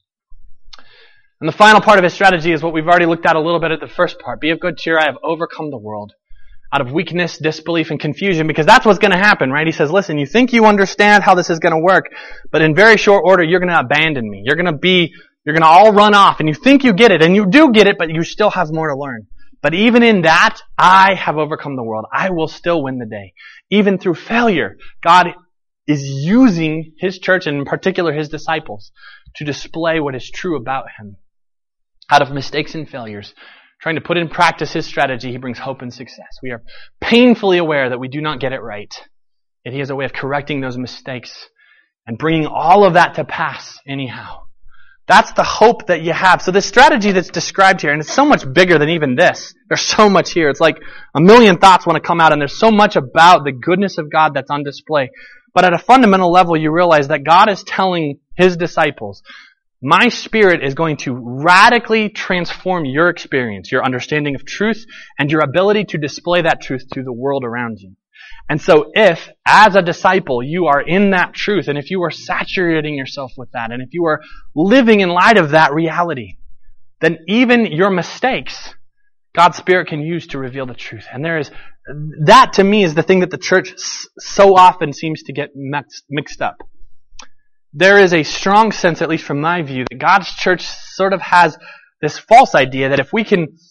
And the final part of His strategy is what we've already looked at a little bit at the first part. Be of good cheer, I have overcome the world. Out of weakness, disbelief, and confusion, because that's what's going to happen, right? He says, listen, you think you understand how this is going to work, but in very short order, you're going to abandon me. You're going to all run off, and you think you get it, and you do get it, but you still have more to learn. But even in that, I have overcome the world. I will still win the day. Even through failure, God is using His church, and in particular His disciples, to display what is true about Him. Out of mistakes and failures, trying to put in practice His strategy, He brings hope and success. We are painfully aware that we do not get it right. Yet He has a way of correcting those mistakes and bringing all of that to pass anyhow. That's the hope that you have. So this strategy that's described here, and it's so much bigger than even this. There's so much here. It's like a million thoughts want to come out, and there's so much about the goodness of God that's on display. But at a fundamental level, you realize that God is telling His disciples, my Spirit is going to radically transform your experience, your understanding of truth, and your ability to display that truth to the world around you. And so if, as a disciple, you are in that truth, and if you are saturating yourself with that, and if you are living in light of that reality, then even your mistakes, God's Spirit can use to reveal the truth. And that to me is the thing that the church so often seems to get mixed up. There is a strong sense, at least from my view, that God's church sort of has this false idea that if we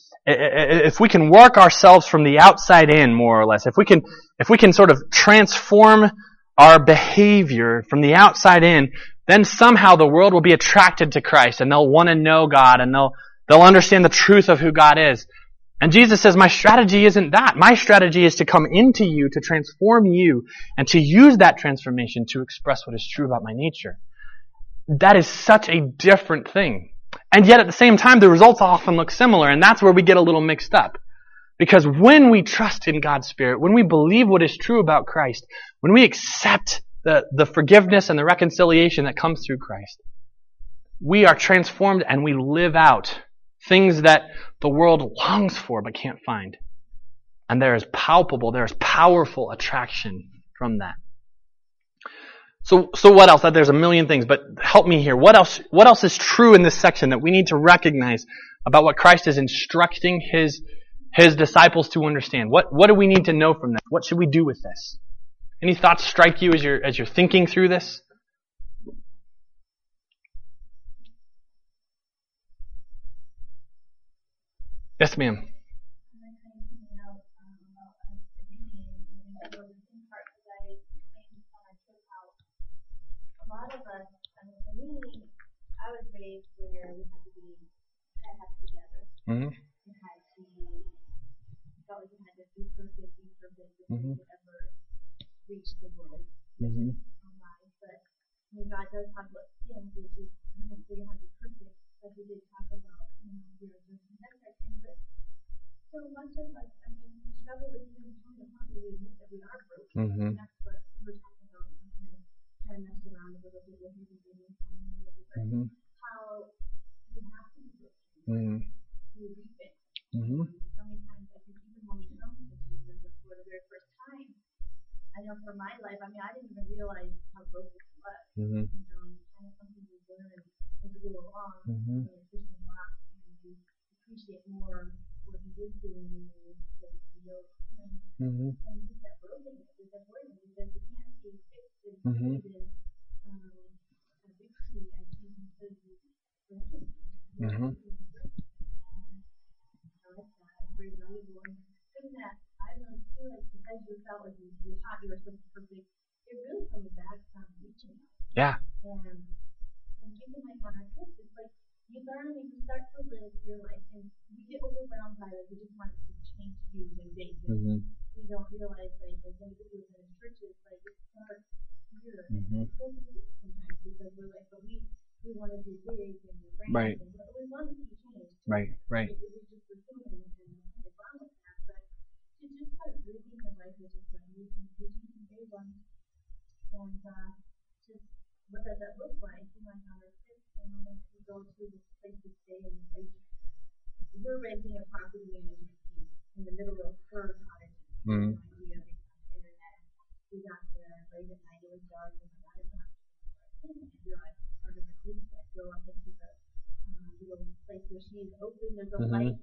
can work ourselves from the outside in, more or less, if we can sort of transform our behavior from the outside in, then somehow the world will be attracted to Christ and they'll want to know God and they'll understand the truth of who God is. And Jesus says, my strategy isn't that. My strategy is to come into you, to transform you, and to use that transformation to express what is true about my nature. That is such a different thing. And yet at the same time, the results often look similar, and that's where we get a little mixed up. Because when we trust in God's Spirit, when we believe what is true about Christ, when we accept the forgiveness and the reconciliation that comes through Christ, we are transformed and we live out things that the world longs for but can't find. And there is powerful attraction from that. So what else? There's a million things, but help me here. What else is true in this section that we need to recognize about what Christ is instructing His disciples to understand? What do we need to know from this? What should we do with this? Any thoughts strike you as you're thinking through this? Yes, ma'am. A lot of us, I mean, for me, I was raised where we had to have it together. Mm-hmm. We had to, felt like we had to be perfect before we could ever reach the world. Mm-hmm. But I mean, God does talk about sin, which is so you have to be perfect, like we did talk about, we are just that type of thing. But so much of us, I mean, we struggle with even trying to finally admit that we are broken. Mm-hmm. And that's what we were talking about sometimes. Kind of messed around a little bit with maybe Mm-hmm. how you have to be broken to repent. Mm-hmm. So many times, I think even when we come to Jesus for the very first time, I know for my life, I mean, I didn't even realize how broken it was. Mm-hmm. It's kind of something you learn as you go along in the Christian walk, and you appreciate more what He is doing in you because you know Him. Mm-hmm. And just that brokenness is important because it can't be fixed and created a victory, I think, until you recognize it. I like that. It's very valuable. And something that I don't feel like because you felt like you were taught you were supposed to be perfect, it really comes back from reaching out. Yeah. And even like on our trips, it's like you learn and you start to live your life, and we get overwhelmed by it. We just want it to change huge and big. And we don't realize, like, as individuals in churches, like, it starts here. And it's so difficult sometimes because we're like, but we want to do big and we're brand, and we want it to be changed. Right. We just assume and kind of wrong with that. But to just start living your life with just like you can teach and big ones, and just what does that look like? Like on our trips, we go to this place to stay in the place. We're renting a property management team in the middle of her cottage. Mm-hmm. Idea based on the internet. We got there late at night. It was dark, and I didn't realize part of the group that go up into the little place where she's open. There's a light,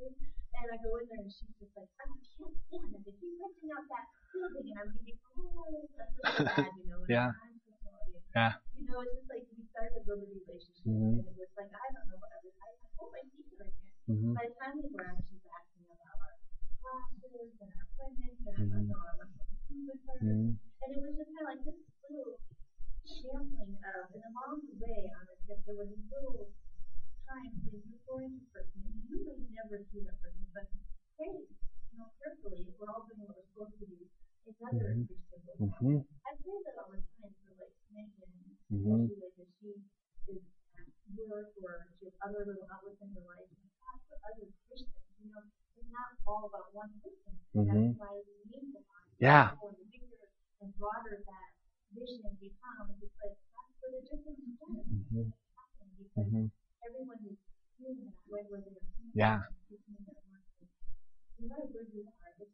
and I go in there, and she's just like, I can't stand it. They keep renting out that building, and I'm thinking, that's really bad, Yeah. I'm so sorry. Yeah. It's just like we started to build a relationship, and it was like, I don't know what other I hope I see her again. By the time we left, she's asking about our classes and our appointments, and I know I went to food with her. And it was just kind of like this little sampling of, in a long way on the trip, there was this little time when you're going to person, and you may never see that person, but hey, carefully, if we're all doing what we're supposed to do, it's another Christian. I say that all the time for like Megan, especially like if she is at work or she has other little outlets in her life, and that's for other Christians. It's not all about one person. That's why we need to find people, and the bigger and broader that vision becomes. It's like that's where the difference is happening because everyone is feeling that way, where they're feeling that no matter where you are, it's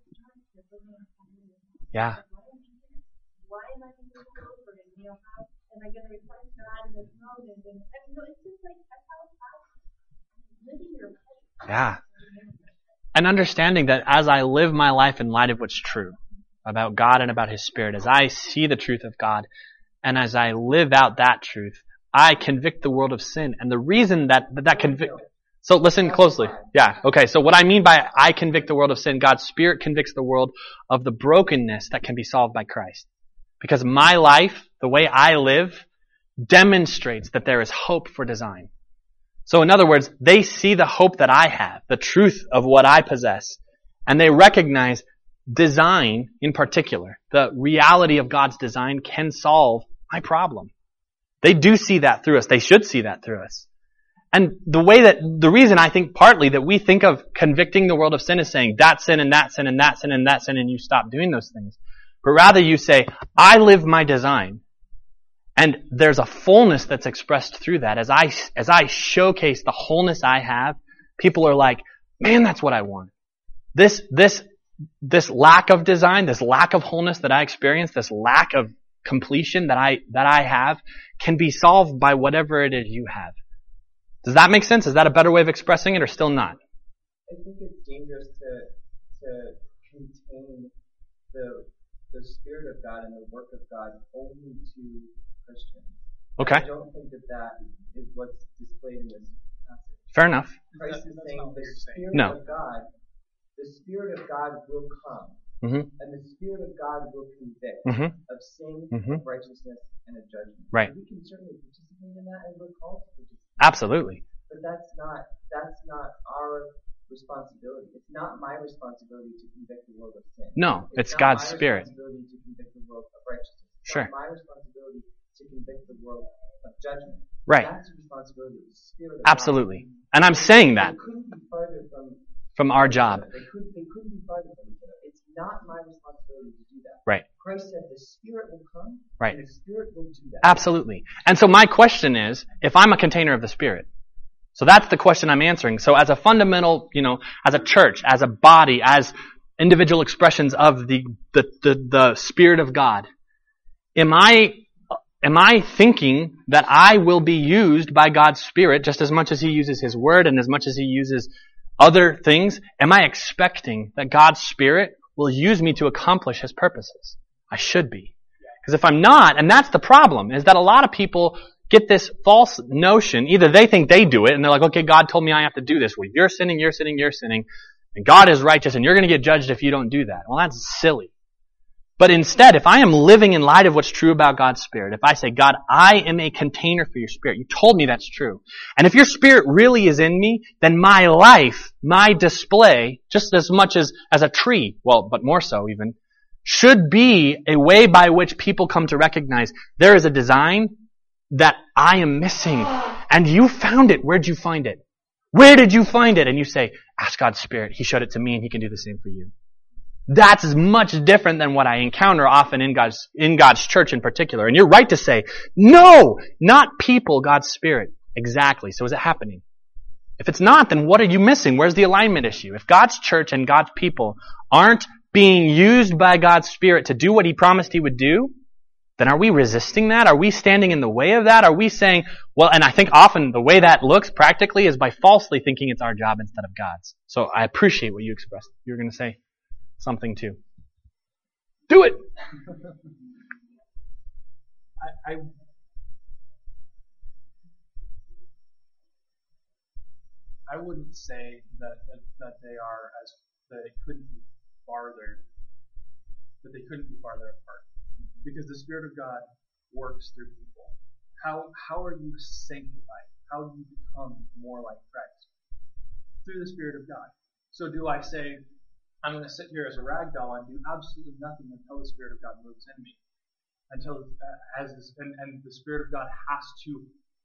why am I going to go over it? How am I going to replace God in this moment? And it's just like that's how living your life. Yeah. And understanding that as I live my life in light of what's true about God and about His Spirit, as I see the truth of God, and as I live out that truth, I convict the world of sin. And the reason that convict. So listen closely. Yeah. Okay. So what I mean by I convict the world of sin, God's Spirit convicts the world of the brokenness that can be solved by Christ. Because my life, the way I live, demonstrates that there is hope for design. So in other words, they see the hope that I have, the truth of what I possess, and they recognize design in particular, the reality of God's design can solve my problem. They do see that through us. They should see that through us. And the reason I think partly that we think of convicting the world of sin is saying that sin and that sin and that sin and that sin, and you stop doing those things. But rather you say, I live my design. And there's a fullness that's expressed through that. As I showcase the wholeness I have, people are like, man, that's what I want. This lack of design, this lack of wholeness that I experience, this lack of completion that I have can be solved by whatever it is you have. Does that make sense? Is that a better way of expressing it or still not? I think it's dangerous to contain the Spirit of God and the work of God only to Christians. Okay. I don't think that is what's displayed in this passage. Fair enough. Christ is saying the Spirit of God will come, and the Spirit of God will convict of sin, of righteousness, and of judgment. Right. We can certainly participate in that, and we're called to participate. Absolutely. But that's not our responsibility. It's not my responsibility to convict the world of sin. No, it's not God's my Spirit. responsibility to convict the world of righteousness. It's Sure. not my responsibility to convict the world of judgment. Right. That's the responsibility of the Spirit of Absolutely. God. And I'm saying that They couldn't be farther from our job. They couldn't be farther from each other. It's not my responsibility to do that. Right. Christ said the Spirit will come, Right. and the Spirit will do that. Absolutely. And so my question is, if I'm a container of the Spirit, so that's the question I'm answering. So as a fundamental, as a church, as a body, as individual expressions of the Spirit of God, am I thinking that I will be used by God's Spirit just as much as He uses His Word and as much as He uses other things? Am I expecting that God's Spirit will use me to accomplish His purposes? I should be. Because if I'm not, and that's the problem, is that a lot of people get this false notion. Either they think they do it, and they're like, okay, God told me I have to do this. Well, you're sinning, and God is righteous, and you're going to get judged if you don't do that. Well, that's silly. But instead, if I am living in light of what's true about God's Spirit, if I say, God, I am a container for your Spirit, you told me that's true. And if your Spirit really is in me, then my life, my display, just as much as a tree, well, but more so even, should be a way by which people come to recognize there is a design that I am missing. And you found it. Where'd you find it? Where did you find it? And you say, ask God's Spirit. He showed it to me and He can do the same for you. That's as much different than what I encounter often in God's church in particular. And you're right to say, no, not people, God's Spirit. Exactly. So is it happening? If it's not, then what are you missing? Where's the alignment issue? If God's church and God's people aren't being used by God's Spirit to do what He promised He would do, then are we resisting that? Are we standing in the way of that? Are we saying, well, and I think often the way that looks practically is by falsely thinking it's our job instead of God's. So I appreciate what you expressed. You were going to say something too. Do it! I wouldn't say that they are that it couldn't be farther, that they couldn't be farther apart. Because the Spirit of God works through people. How are you sanctified? How do you become more like Christ? Through the Spirit of God. So do I say, I'm going to sit here as a rag doll and do absolutely nothing until the Spirit of God moves in me? And the Spirit of God has to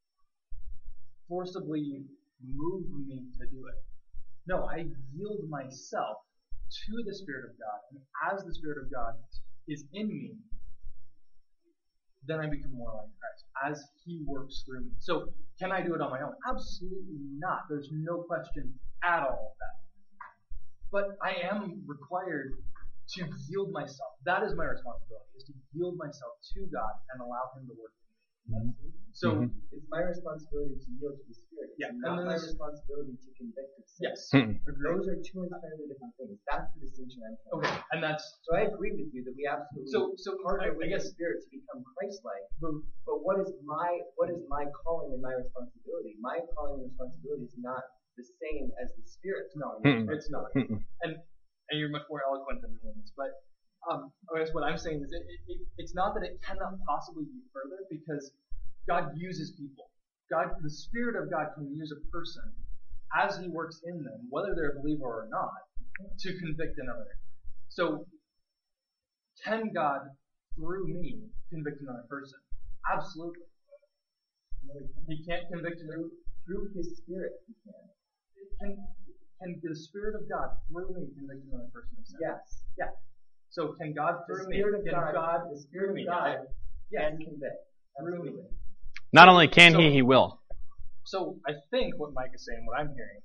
forcibly move me to do it. No, I yield myself to the Spirit of God. And as the Spirit of God is in me, then I become more like Christ as He works through me. So, can I do it on my own? Absolutely not. There's no question at all of that. But I am required to yield myself. That is my responsibility, is to yield myself to God and allow Him to work in me. So, it's my responsibility to yield to the Spirit. It's not my responsibility to convict of sin. Yes. Those are two entirely different things. That's the distinction I'm trying to make. Okay, and that's... So I agree with you that we absolutely partner with the Spirit to become Christ-like. But what is my calling and my responsibility? My calling and responsibility is not the same as the Spirit's calling. It's not. And you're much more eloquent than me in this. But I guess what I'm saying is it's not that it cannot possibly be further, because God uses people. The Spirit of God can use a person as He works in them, whether they're a believer or not, to convict another. So, can God, through me, convict another person? Absolutely. He can't convict another through His Spirit. He can. Can the Spirit of God, through me, convict another person of sin? Yes. Yeah. So, can God, through me, the Spirit of God can convict. Through me. Not only can He will. So I think what Mike is saying, what I'm hearing,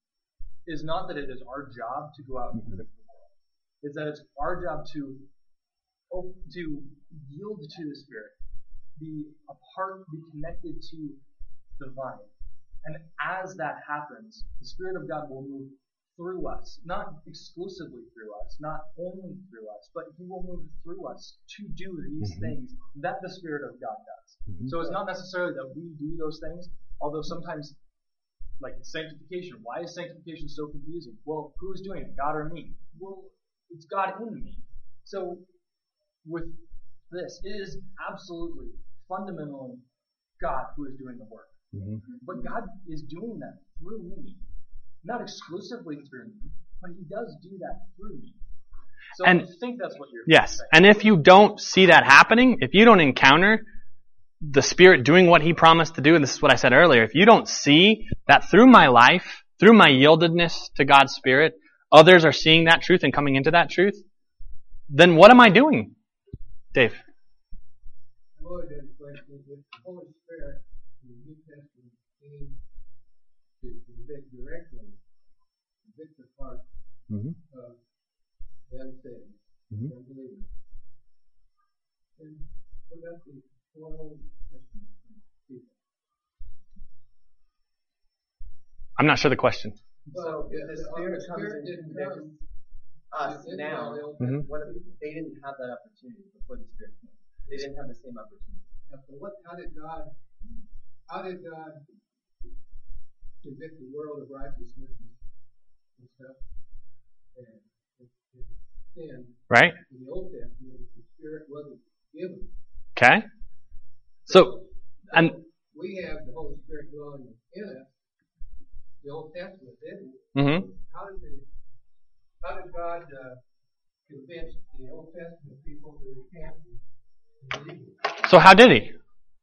is not that it is our job to go out and convict the world. It's that it's our job to to yield to the Spirit, be connected to the vine. And as that happens, the Spirit of God will move through us, not exclusively through us, not only through us, but He will move through us to do these things that the Spirit of God does. So it's not necessarily that we do those things, although sometimes, like sanctification, why is sanctification so confusing? Well, who is doing it, God or me? Well, it's God in me. So with this, it is absolutely, fundamentally God who is doing the work. But God is doing that through me. Not exclusively through me, but He does do that through me. So I think that's what you're saying. And if you don't see that happening, if you don't encounter the Spirit doing what He promised to do, and this is what I said earlier, if you don't see that through my life, through my yieldedness to God's Spirit, others are seeing that truth and coming into that truth, then what am I doing? Dave? I've always had a question. If the Holy Spirit in the New Testament came to convict directly, convict the heart of the unsaved, unbelievers, then what about the Old Testament people? I'm not sure the question. So if the Spirit comes and convicts us now, what if they didn't have that opportunity before the Spirit came? They didn't have the same opportunity. So how did God convict the world of righteousness and stuff? And sin. Right? In the Old Testament, the Spirit wasn't given. Okay. So, and we have the Holy Spirit dwelling in us. The Old Testament didn't. How did God convince the Old Testament people to repent and believe? So how did He?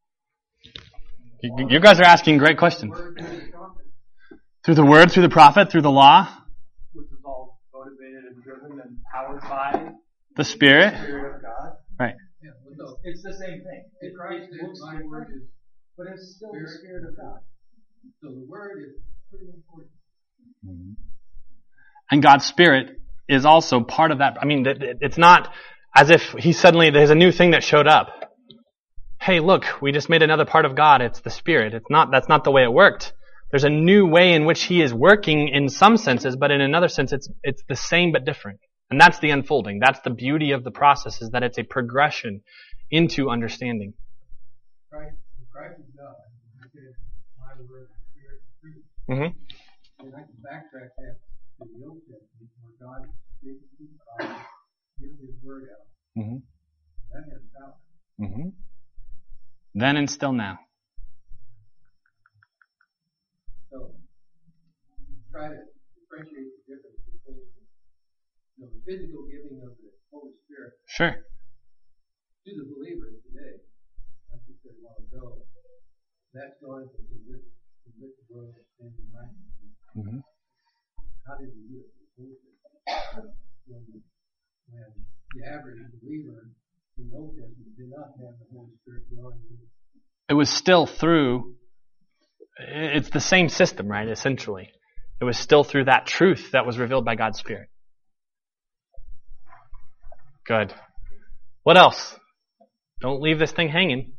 You guys are asking great questions. Through the Word, through the prophet, through the law. Which is all motivated and driven and powered by the Spirit. The Spirit of God. Right. Yeah, well, no. It's the same thing. It looks my different, word is, but it's still the Spirit of God. So the Word is pretty important. And God's Spirit is also part of that. I mean, it's not as if there's a new thing that showed up. Hey, look, we just made another part of God. It's the Spirit. That's not the way it worked. There's a new way in which He is working in some senses, but in another sense, it's the same but different. And that's the unfolding. That's the beauty of the process, is that it's a progression into understanding. Christ is God. He said, my word, the Spirit, the truth. And I can backtrack that to the Old Testament, where God speaks to the prophet, gives His word out. That has power. Then and still now. So, try to differentiate the difference between the physical giving of the Holy Spirit to the believers today, like you said a while ago. That's going to convict the world of sin and righteousness. How did we do it? When the average believer in the Old Testament did not have the Holy Spirit dwelling in it. It was still through, it's the same system, right, essentially. It was still through that truth that was revealed by God's Spirit. Good. What else? Don't leave this thing hanging.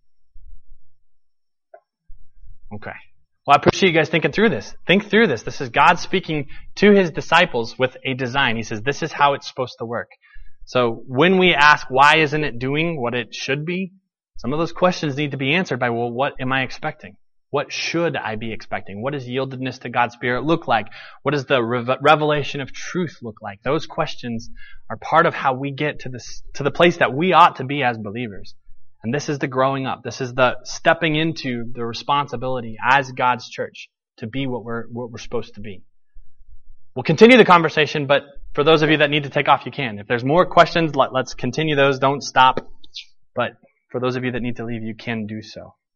Okay. Well, I appreciate you guys thinking through this. Think through this. This is God speaking to His disciples with a design. He says, this is how it's supposed to work. So when we ask, why isn't it doing what it should be? Some of those questions need to be answered by, well, what am I expecting? What should I be expecting? What does yieldedness to God's Spirit look like? What does the revelation of truth look like? Those questions are part of how we get to the place that we ought to be as believers. And this is the growing up. This is the stepping into the responsibility as God's church to be what we're supposed to be. We'll continue the conversation, but for those of you that need to take off, you can. If there's more questions, let's continue those. Don't stop. But for those of you that need to leave, you can do so.